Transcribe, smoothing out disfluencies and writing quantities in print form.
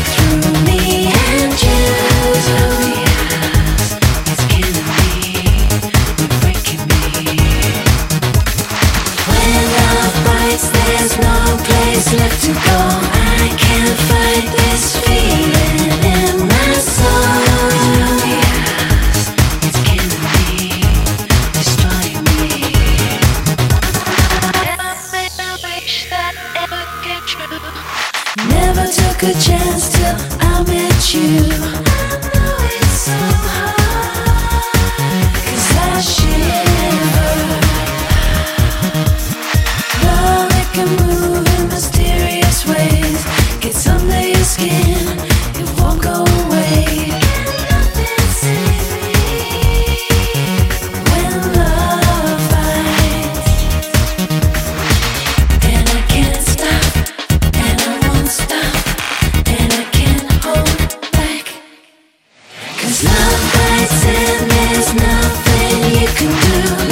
through me and you. It's killing me, you're breaking me. When love bites, there's no place left to go. I can't fight this feeling in my soul. It's killing me, destroying me. Never took a chance till I met you. I know it's so hard, 'cause I shiver. Love that can move in mysterious ways, gets under your skin, it won't go away. Can nothing save me when love bites? And I can't stop, and I won't stop, and I can't hold back. 'Cause love bites and there's nothing you can do.